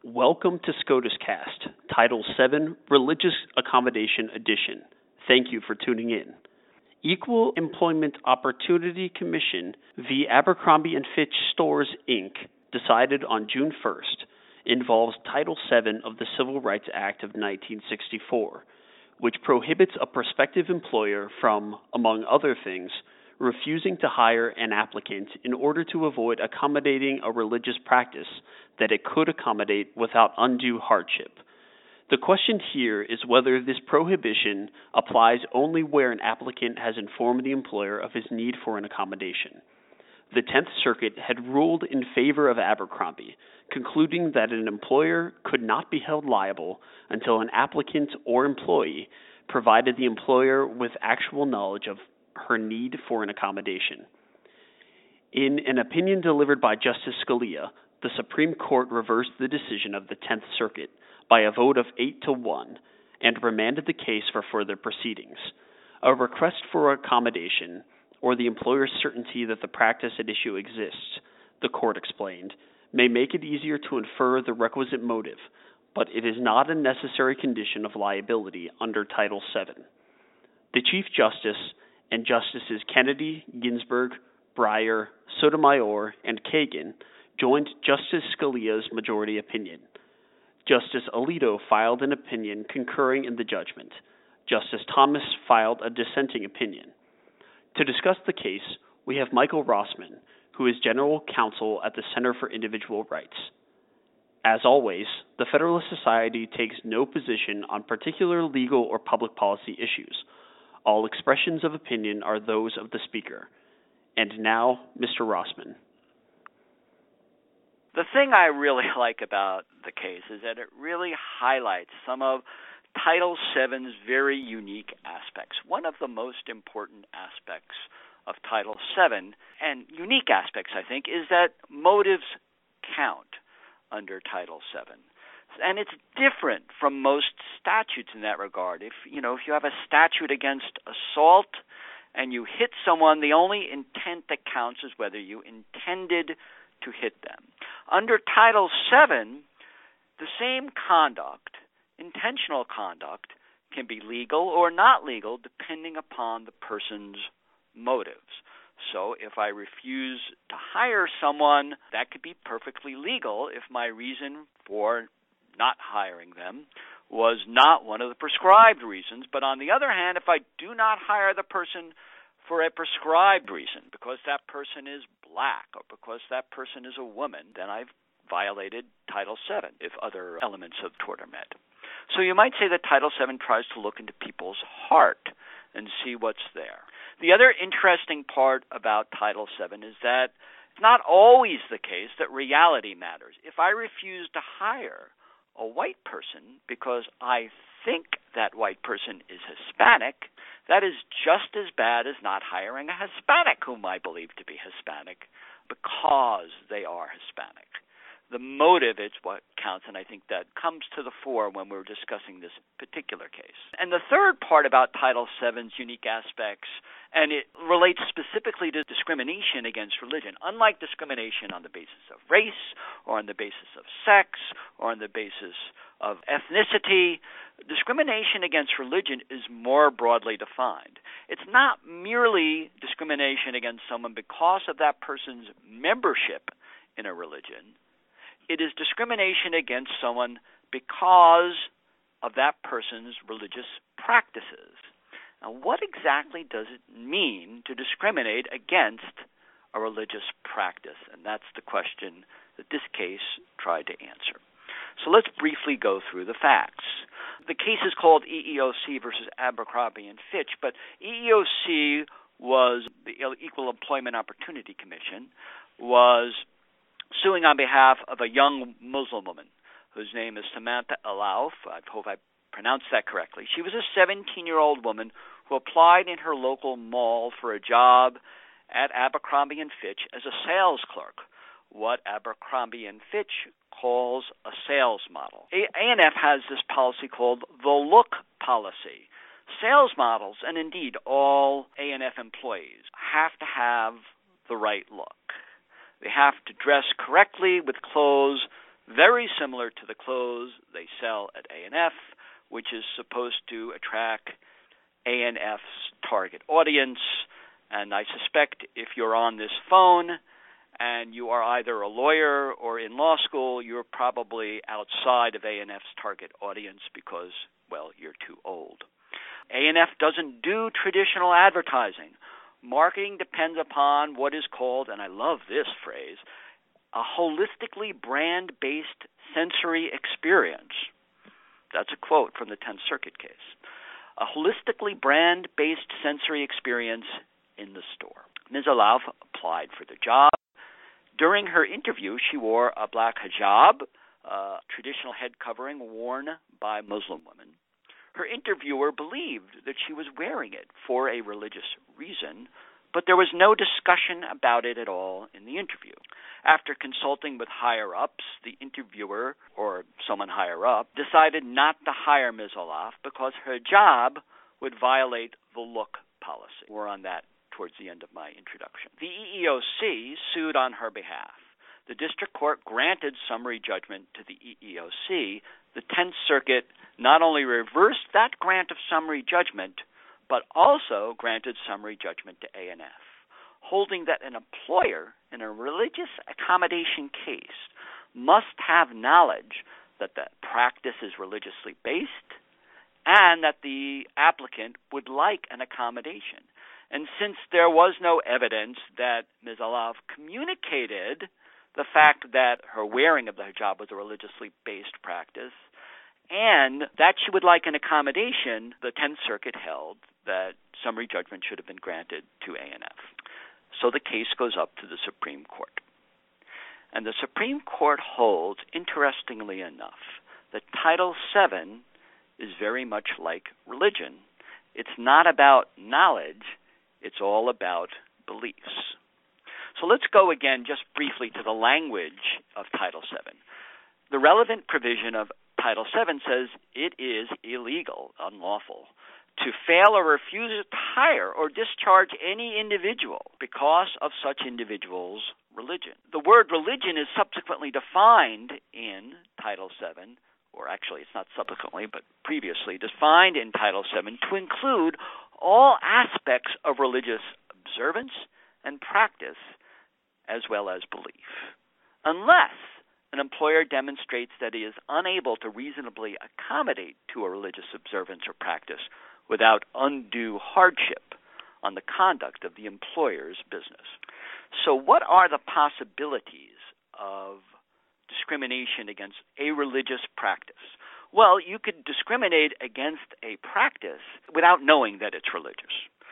Welcome to SCOTUS Cast, Title 7, Religious Accommodation Edition. Thank you for tuning in. Equal Employment Opportunity Commission v. Abercrombie & Fitch Stores, Inc., decided on June 1st, involves Title 7 of the Civil Rights Act of 1964, which prohibits a prospective employer from, among other things, refusing to hire an applicant in order to avoid accommodating a religious practice that it could accommodate without undue hardship. The question here is whether this prohibition applies only where an applicant has informed the employer of his need for an accommodation. The 10th Circuit had ruled in favor of Abercrombie, concluding that an employer could not be held liable until an applicant or employee provided the employer with actual knowledge of her need for an accommodation. In an opinion delivered by Justice Scalia, the Supreme Court reversed the decision of the 10th Circuit by a vote of 8-1 and remanded the case for further proceedings. A request for accommodation, or the employer's certainty that the practice at issue exists, the court explained, may make it easier to infer the requisite motive, but it is not a necessary condition of liability under Title VII. The Chief Justice and Justices Kennedy, Ginsburg, Breyer, Sotomayor, and Kagan joined Justice Scalia's majority opinion. Justice Alito filed an opinion concurring in the judgment. Justice Thomas filed a dissenting opinion. To discuss the case, we have Michael Rossman, who is General Counsel at the Center for Individual Rights. As always, the Federalist Society takes no position on particular legal or public policy issues. All expressions of opinion are those of the speaker. And now, Mr. Rossman. The thing I really like about the case is that it really highlights some of Title VII's very unique aspects. One of the most important aspects of Title VII, and unique aspects, I think, is that motives count under Title VII. And it's different from most statutes in that regard. If you have a statute against assault and you hit someone, the only intent that counts is whether you intended to hit them. Under Title VII, the same conduct, intentional conduct, can be legal or not legal depending upon the person's motives. So if I refuse to hire someone, that could be perfectly legal if my reason for not hiring them was not one of the prescribed reasons. But on the other hand, if I do not hire the person for a prescribed reason, because that person is black or because that person is a woman, then I've violated Title VII if other elements of the tort are met. So you might say that Title VII tries to look into people's heart and see what's there. The other interesting part about Title VII is that it's not always the case that reality matters. If I refuse to hire a white person because I think that white person is Hispanic, that is just as bad as not hiring a Hispanic whom I believe to be Hispanic because they are Hispanic. The motive is what counts, and I think that comes to the fore when we're discussing this particular case. And the third part about Title VII's unique aspects, and it relates specifically to discrimination against religion. Unlike discrimination on the basis of race or on the basis of sex or on the basis of ethnicity, discrimination against religion is more broadly defined. It's not merely discrimination against someone because of that person's membership in a religion. It is discrimination against someone because of that person's religious practices. Now, what exactly does it mean to discriminate against a religious practice? And that's the question that this case tried to answer. So let's briefly go through the facts. The case is called EEOC versus Abercrombie & Fitch, but EEOC was the Equal Employment Opportunity Commission, was suing on behalf of a young Muslim woman whose name is Samantha Elauf. I hope I pronounced that correctly. She was a 17-year-old woman who applied in her local mall for a job at Abercrombie & Fitch as a sales clerk, what Abercrombie & Fitch calls a sales model. A&F has this policy called the look policy. Sales models, and indeed all A&F employees, have to have the right look. They have to dress correctly with clothes very similar to the clothes they sell at A&F, which is supposed to attract A&F's target audience. And I suspect if you're on this phone and you are either a lawyer or in law school, you're probably outside of A&F's target audience because, well, you're too old. A&F doesn't do traditional advertising. Marketing depends upon what is called, and I love this phrase, a holistically brand-based sensory experience. That's a quote from the 10th Circuit case. A holistically brand-based sensory experience in the store. Ms. Alaf applied for the job. During her interview, she wore a black hijab, a traditional head covering worn by Muslim women. Her interviewer believed that she was wearing it for a religious reason, but there was no discussion about it at all in the interview. After consulting with higher-ups, the interviewer, or someone higher up, decided not to hire Ms. Alaf because her job would violate the look policy. More on that towards the end of my introduction. The EEOC sued on her behalf. The district court granted summary judgment to the EEOC. The 10th Circuit not only reversed that grant of summary judgment, but also granted summary judgment to A&F, holding that an employer in a religious accommodation case must have knowledge that the practice is religiously based and that the applicant would like an accommodation. And since there was no evidence that Ms. Alaf communicated the fact that her wearing of the hijab was a religiously based practice and that she would like an accommodation, the 10th Circuit held that summary judgment should have been granted to A&F. So the case goes up to the Supreme Court. And the Supreme Court holds, interestingly enough, that Title VII is very much like religion. It's not about knowledge, it's all about beliefs. So let's go again just briefly to the language of Title VII. The relevant provision of Title VII says it is illegal, unlawful, to fail or refuse to hire or discharge any individual because of such individual's religion. The word religion is subsequently defined in Title VII, or actually it's not subsequently, but previously defined in Title VII to include all aspects of religious observance and practice as well as belief, unless an employer demonstrates that he is unable to reasonably accommodate to a religious observance or practice without undue hardship on the conduct of the employer's business. So what are the possibilities of discrimination against a religious practice? Well, you could discriminate against a practice without knowing that it's religious.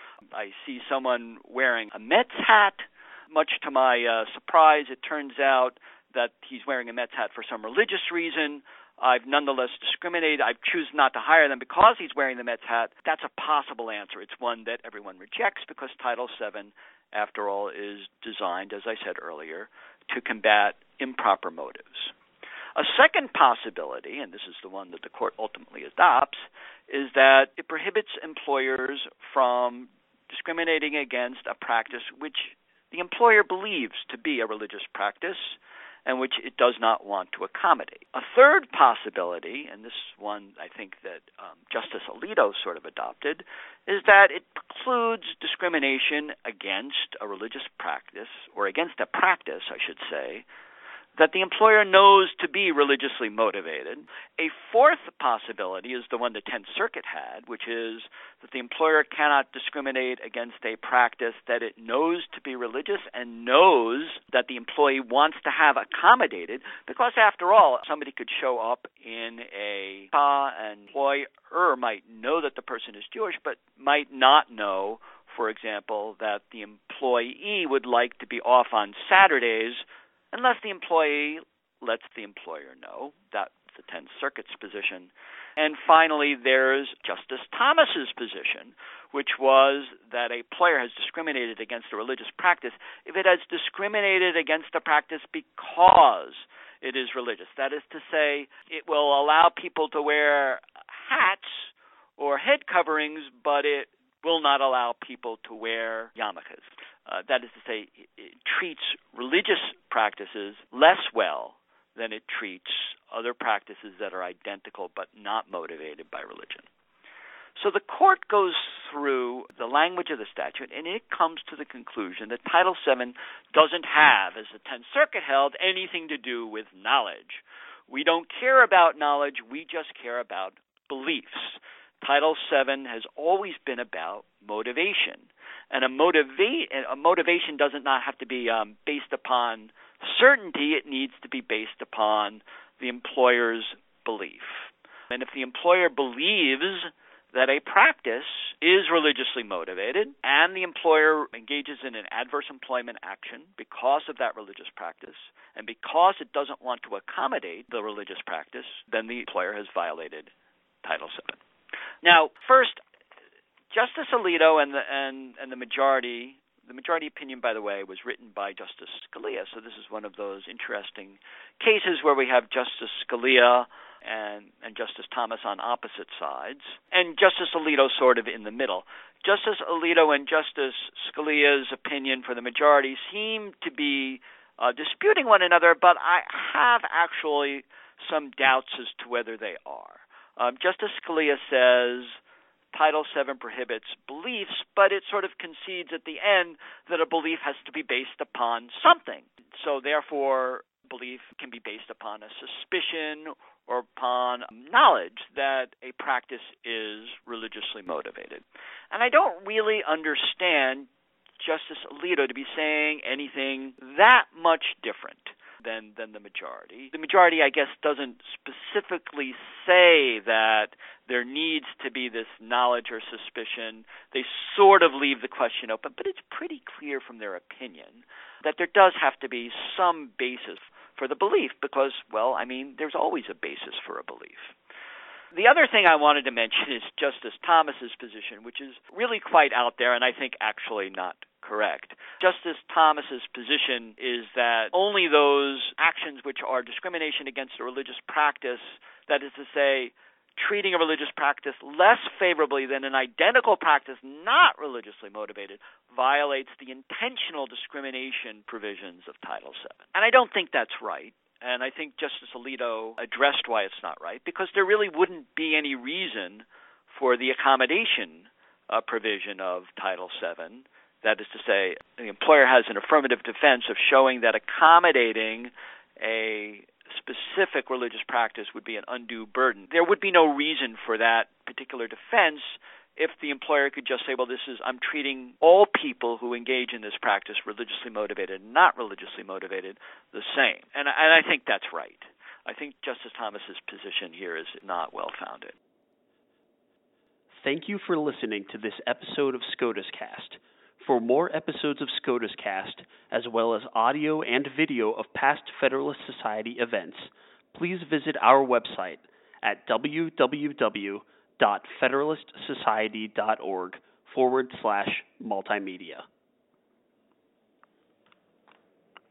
I see someone wearing a Mets hat. Much to my surprise, it turns out that he's wearing a Mets hat for some religious reason. I've nonetheless discriminated. I choose not to hire them because he's wearing the Mets hat. That's a possible answer. It's one that everyone rejects because Title VII, after all, is designed, as I said earlier, to combat improper motives. A second possibility, and this is the one that the court ultimately adopts, is that it prohibits employers from discriminating against a practice which the employer believes to be a religious practice and which it does not want to accommodate. A third possibility, and this is one I think that Justice Alito sort of adopted, is that it precludes discrimination against a religious practice, or against a practice, I should say, that the employer knows to be religiously motivated. A fourth possibility is the one the 10th Circuit had, which is that the employer cannot discriminate against a practice that it knows to be religious and knows that the employee wants to have accommodated, because after all, somebody could show up in a spa and employer might know that the person is Jewish, but might not know, for example, that the employee would like to be off on Saturdays unless the employee lets the employer know. That's the 10th Circuit's position. And finally, there's Justice Thomas's position, which was that a employer has discriminated against a religious practice if it has discriminated against a practice because it is religious. That is to say, it will allow people to wear hats or head coverings, but it will not allow people to wear yarmulkes. That is to say, it treats religious practices less well than it treats other practices that are identical but not motivated by religion. So the court goes through the language of the statute, and it comes to the conclusion that Title VII doesn't have, as the Tenth Circuit held, anything to do with knowledge. We don't care about knowledge, we just care about beliefs. Title VII has always been about motivation. And a motivation does not have to be based upon certainty. It needs to be based upon the employer's belief. And if the employer believes that a practice is religiously motivated and the employer engages in an adverse employment action because of that religious practice and because it doesn't want to accommodate the religious practice, then the employer has violated Title VII. Now, first, Justice Alito and the majority opinion, by the way, was written by Justice Scalia, so this is one of those interesting cases where we have Justice Scalia and Justice Thomas on opposite sides, and Justice Alito sort of in the middle. Justice Alito and Justice Scalia's opinion for the majority seem to be disputing one another, but I have actually some doubts as to whether they are. Justice Scalia says Title VII prohibits beliefs, but it sort of concedes at the end that a belief has to be based upon something. So therefore, belief can be based upon a suspicion or upon knowledge that a practice is religiously motivated. And I don't really understand Justice Alito to be saying anything that much different than the majority. The majority, I guess, doesn't specifically say that there needs to be this knowledge or suspicion. They sort of leave the question open, but it's pretty clear from their opinion that there does have to be some basis for the belief because, well, I mean, there's always a basis for a belief. The other thing I wanted to mention is Justice Thomas's position, which is really quite out there and I think actually not correct. Justice Thomas's position is that only those actions which are discrimination against a religious practice, that is to say, treating a religious practice less favorably than an identical practice not religiously motivated, violates the intentional discrimination provisions of Title VII. And I don't think that's right. And I think Justice Alito addressed why it's not right, because there really wouldn't be any reason for the accommodation provision of Title VII. That is to say, the employer has an affirmative defense of showing that accommodating a specific religious practice would be an undue burden. There would be no reason for that particular defense if the employer could just say, well, I'm treating all people who engage in this practice, religiously motivated and not religiously motivated, the same. And I think that's right. I think Justice Thomas's position here is not well-founded. Thank you for listening to this episode of SCOTUS Cast. For more episodes of SCOTUS Cast, as well as audio and video of past Federalist Society events, please visit our website at www.federalistsociety.org/multimedia.